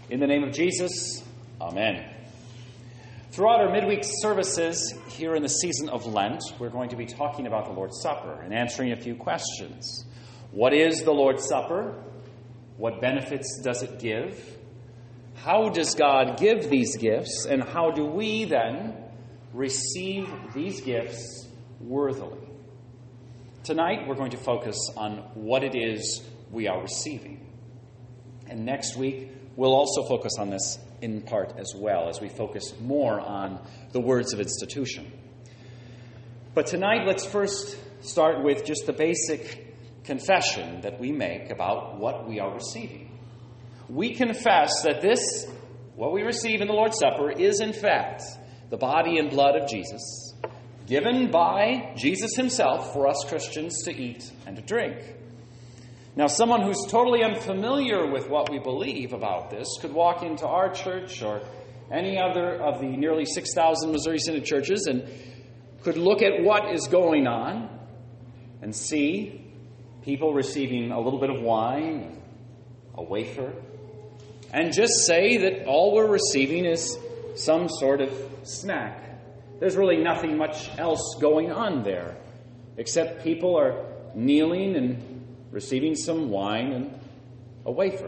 In the name of Jesus, amen. Throughout our midweek services here in the season of Lent, we're going to be talking about the Lord's Supper and answering a few questions. What is the Lord's Supper? What benefits does it give? How does God give these gifts? And how do we then receive these gifts worthily? Tonight, we're going to focus on what it is we are receiving. And next week, we'll also focus on this in part as well, as we focus more on the words of institution. But tonight, let's first start with just the basic confession that we make about what we are receiving. We confess that this, what we receive in the Lord's Supper, is in fact the body and blood of Jesus, given by Jesus himself for us Christians to eat and to drink. Now, someone who's totally unfamiliar with what we believe about this could walk into our church or any other of the nearly 6,000 Missouri Synod churches and could look at what is going on and see people receiving a little bit of wine, a wafer, and just say that all we're receiving is some sort of snack. There's really nothing much else going on there, except people are kneeling and receiving some wine and a wafer.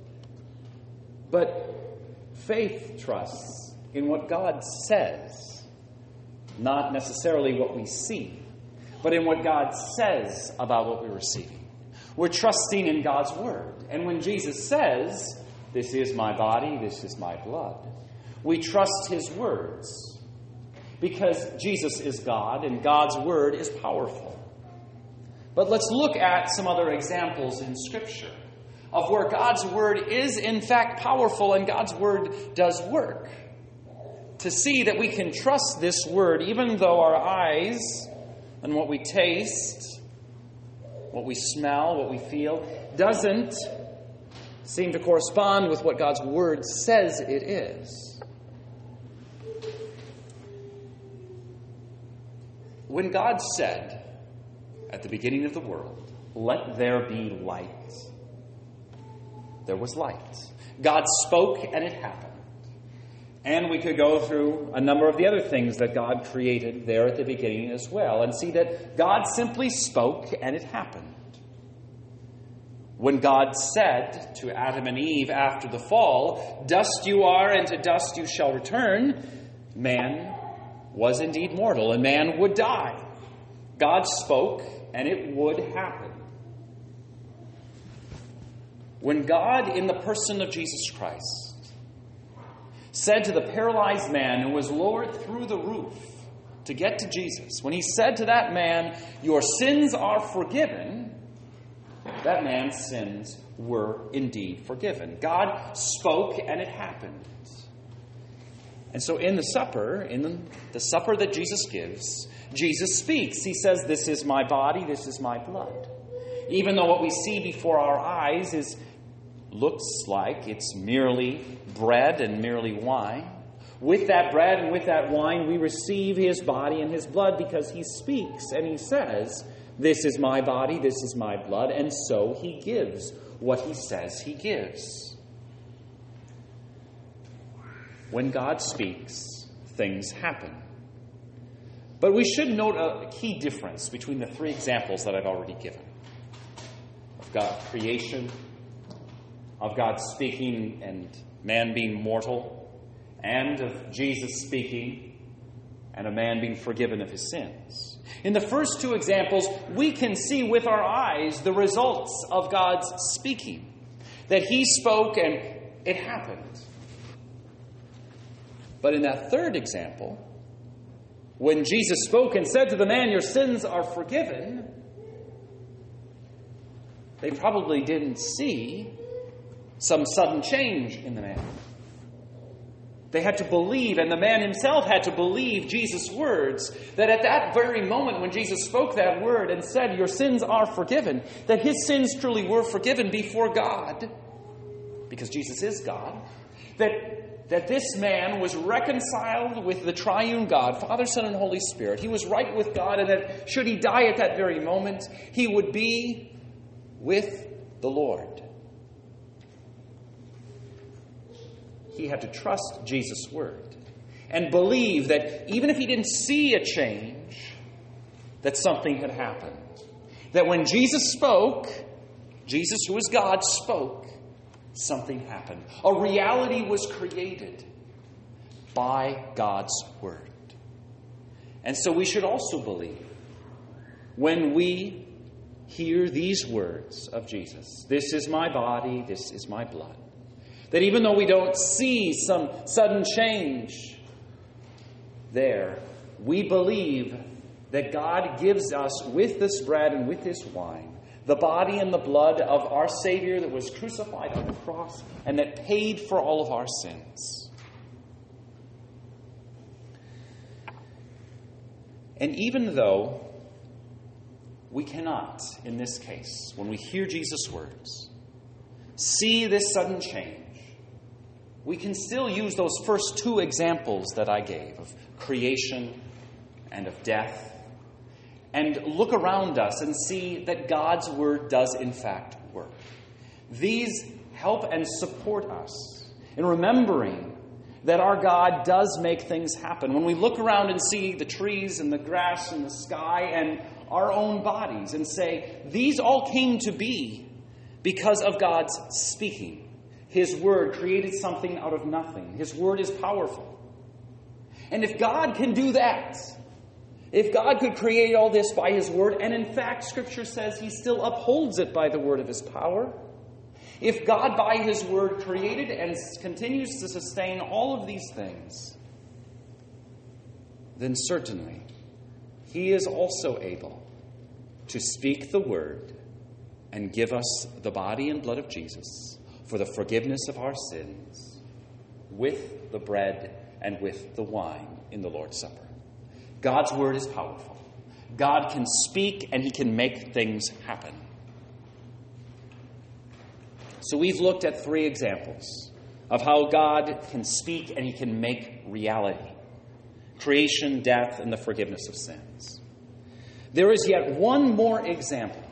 But faith trusts in what God says, not necessarily what we see, but in what God says about what we're receiving. We're trusting in God's word. And when Jesus says, "This is my body, this is my blood," we trust his words because Jesus is God and God's word is powerful. But let's look at some other examples in Scripture of where God's word is in fact powerful and God's word does work. To see that we can trust this word even though our eyes and what we taste, what we smell, what we feel, doesn't seem to correspond with what God's word says it is. When God said at the beginning of the world, "Let there be light," there was light. God spoke and it happened. And we could go through a number of the other things that God created there at the beginning as well and see that God simply spoke and it happened. When God said to Adam and Eve after the fall, "Dust you are and to dust you shall return," man was indeed mortal and man would die. God spoke and it would happen. When God, in the person of Jesus Christ, said to the paralyzed man who was lowered through the roof to get to Jesus, when he said to that man, "Your sins are forgiven," that man's sins were indeed forgiven. God spoke and it happened. And so in the supper that Jesus gives, Jesus speaks. He says, "This is my body, this is my blood." Even though what we see before our eyes looks like it's merely bread and merely wine, with that bread and with that wine we receive his body and his blood because he speaks and he says, "This is my body, this is my blood," and so he gives what he says he gives. When God speaks, things happen. But we should note a key difference between the three examples that I've already given. Of God's creation, of God speaking and man being mortal, and of Jesus speaking and a man being forgiven of his sins. In the first two examples, we can see with our eyes the results of God's speaking. That he spoke and it happened. But in that third example, when Jesus spoke and said to the man, "Your sins are forgiven," they probably didn't see some sudden change in the man. They had to believe, and the man himself had to believe Jesus' words, that at that very moment when Jesus spoke that word and said, "Your sins are forgiven," that his sins truly were forgiven before God, because Jesus is God, that this man was reconciled with the triune God, Father, Son, and Holy Spirit. He was right with God, and that should he die at that very moment, he would be with the Lord. he had to trust Jesus' word and believe that even if he didn't see a change, that something had happened. That when Jesus spoke, Jesus, who is God, spoke, something happened. A reality was created by God's word. And so we should also believe when we hear these words of Jesus, this is my body, this is my blood, that even though we don't see some sudden change there, we believe that God gives us with this bread and with this wine the body and the blood of our Savior that was crucified on the cross and that paid for all of our sins. And even though we cannot, in this case, when we hear Jesus' words, see this sudden change, we can still use those first two examples that I gave of creation and of death and look around us and see that God's word does in fact work. These help and support us in remembering that our God does make things happen. When we look around and see the trees and the grass and the sky and our own bodies and say, these all came to be because of God's speaking. His word created something out of nothing. His word is powerful. And if God can do that, if God could create all this by his word, and in fact Scripture says he still upholds it by the word of his power, if God by his word created and continues to sustain all of these things, then certainly he is also able to speak the word and give us the body and blood of Jesus for the forgiveness of our sins with the bread and with the wine in the Lord's Supper. God's word is powerful. God can speak and he can make things happen. So we've looked at three examples of how God can speak and he can make reality: creation, death, and the forgiveness of sins. There is yet one more example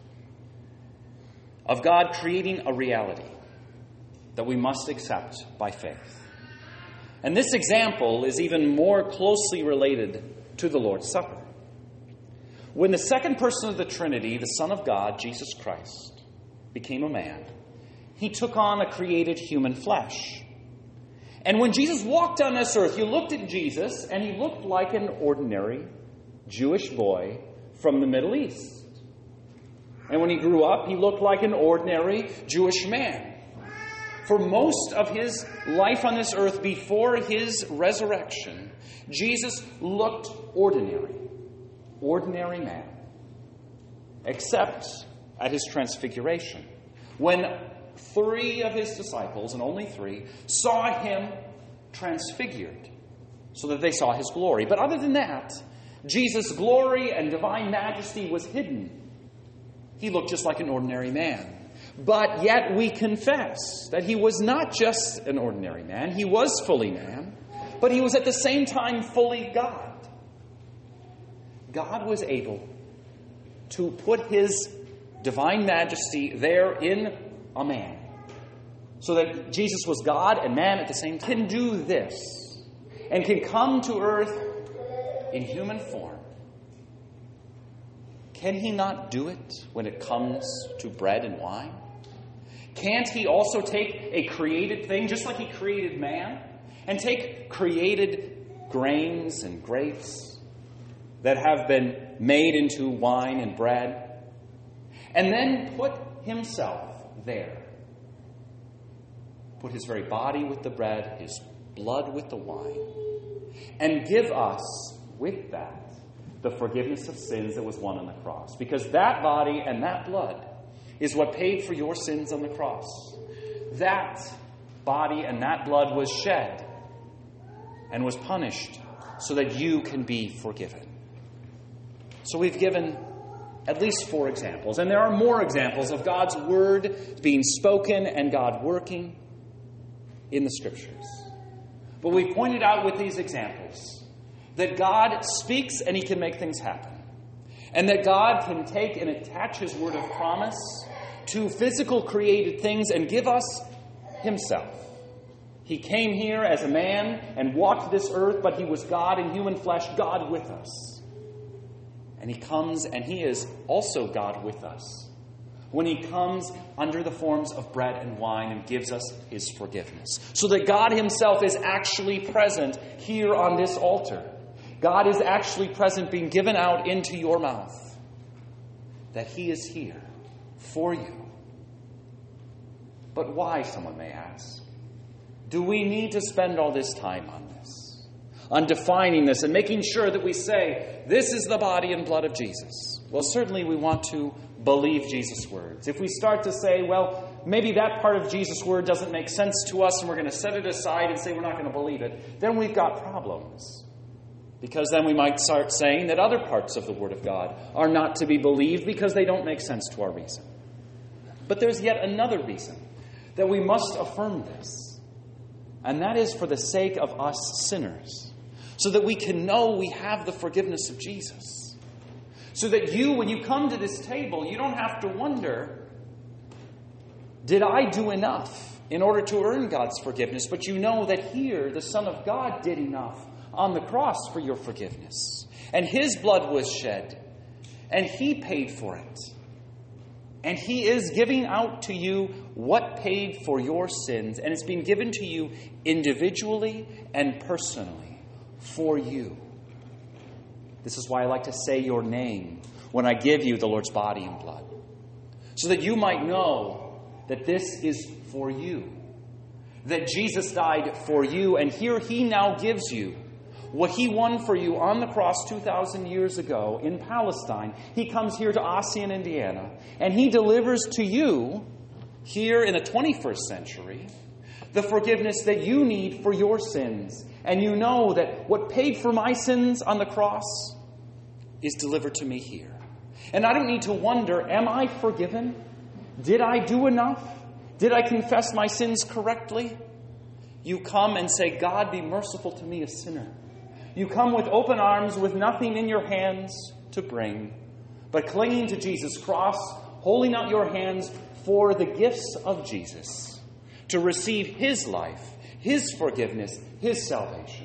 of God creating a reality that we must accept by faith. And this example is even more closely related to the Lord's Supper. When the second person of the Trinity, the Son of God, Jesus Christ, became a man, he took on a created human flesh. And when Jesus walked on this earth, you looked at Jesus, and he looked like an ordinary Jewish boy from the Middle East. And when he grew up, he looked like an ordinary Jewish man. For most of his life on this earth before his resurrection, Jesus looked ordinary. Ordinary man. Except at his transfiguration, when 3 of his disciples, and only 3, saw him transfigured so that they saw his glory. But other than that, Jesus' glory and divine majesty was hidden. He looked just like an ordinary man. But yet we confess that he was not just an ordinary man. He was fully man, but he was at the same time fully God. God was able to put his divine majesty there in a man, so that Jesus was God and man at the same time. Can do this and can come to earth in human form. Can he not do it when it comes to bread and wine? Can't he also take a created thing, just like he created man, and take created grains and grapes that have been made into wine and bread, and then put himself there? Put his very body with the bread, his blood with the wine, and give us with that the forgiveness of sins that was won on the cross. Because that body and that blood is what paid for your sins on the cross. That body and that blood was shed and was punished so that you can be forgiven. So we've given at least 4 examples, and there are more examples of God's word being spoken and God working in the Scriptures. But we pointed out with these examples that God speaks and he can make things happen. And that God can take and attach his word of promise to physical created things and give us himself. He came here as a man and walked this earth, but he was God in human flesh, God with us. And he comes and he is also God with us when he comes under the forms of bread and wine and gives us his forgiveness. So that God himself is actually present here on this altar. God is actually present, being given out into your mouth. That he is here for you. But why, someone may ask? Do we need to spend all this time on this? On defining this and making sure that we say, this is the body and blood of Jesus? Well, certainly we want to believe Jesus' words. If we start to say, well, maybe that part of Jesus' word doesn't make sense to us and we're going to set it aside and say we're not going to believe it, then we've got problems. Because then we might start saying that other parts of the Word of God are not to be believed because they don't make sense to our reason. But there's yet another reason that we must affirm this. And that is for the sake of us sinners. So that we can know we have the forgiveness of Jesus. So that you, when you come to this table, you don't have to wonder, did I do enough in order to earn God's forgiveness? But you know that here, the Son of God did enough on the cross for your forgiveness. And his blood was shed. And he paid for it. And he is giving out to you what paid for your sins. And it's being given to you individually and personally for you. This is why I like to say your name when I give you the Lord's body and blood. So that you might know that this is for you. That Jesus died for you. And here he now gives you what he won for you on the cross 2,000 years ago in Palestine. He comes here to Ossian, Indiana, and he delivers to you, here in the 21st century, the forgiveness that you need for your sins. And you know that what paid for my sins on the cross is delivered to me here. And I don't need to wonder, am I forgiven? Did I do enough? Did I confess my sins correctly? You come and say, God, be merciful to me, a sinner. You come with open arms, with nothing in your hands to bring, but clinging to Jesus' cross, holding out your hands for the gifts of Jesus, to receive his life, his forgiveness, his salvation.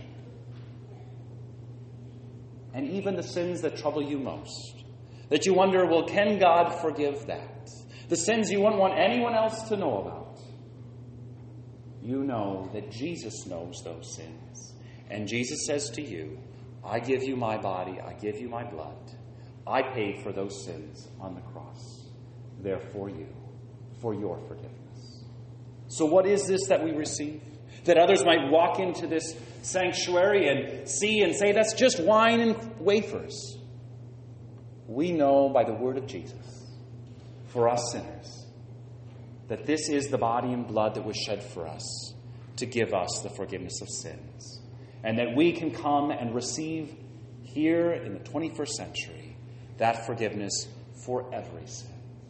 And even the sins that trouble you most, that you wonder, well, can God forgive that? The sins you wouldn't want anyone else to know about. You know that Jesus knows those sins. And Jesus says to you, I give you my body, I give you my blood. I paid for those sins on the cross. They're for you, for your forgiveness. So what is this that we receive? That others might walk into this sanctuary and see and say, that's just wine and wafers. We know by the word of Jesus, for us sinners, that this is the body and blood that was shed for us to give us the forgiveness of sins. And that we can come and receive here in the 21st century that forgiveness for every sin.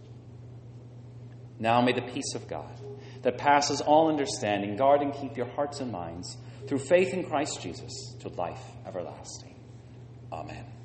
Now may the peace of God that passes all understanding guard and keep your hearts and minds through faith in Christ Jesus to life everlasting. Amen.